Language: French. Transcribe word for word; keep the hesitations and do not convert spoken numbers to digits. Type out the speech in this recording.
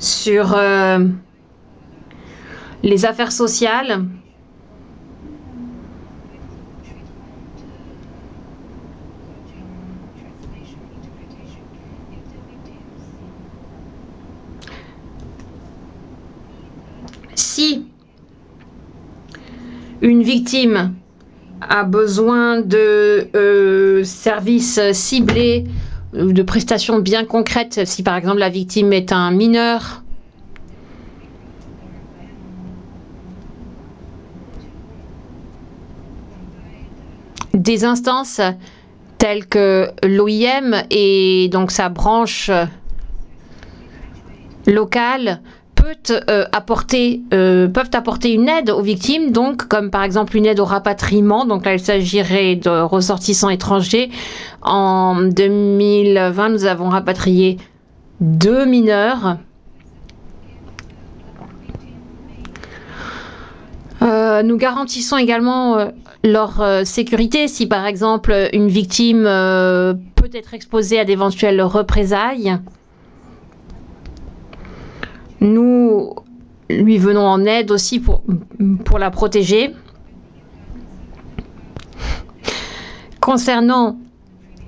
sur euh, les affaires sociales. Si une victime a besoin de euh, services ciblés, de prestations bien concrètes, si par exemple la victime est un mineur, des instances telles que l'O I M et donc sa branche locale peut, euh, apporter, euh, peuvent apporter une aide aux victimes, donc comme par exemple une aide au rapatriement. Donc là, il s'agirait de ressortissants étrangers. En deux mille vingt, nous avons rapatrié deux mineurs. Euh, nous garantissons également euh, leur euh, sécurité si par exemple une victime euh, peut être exposée à d'éventuelles représailles. Nous lui venons en aide aussi pour, pour la protéger. Concernant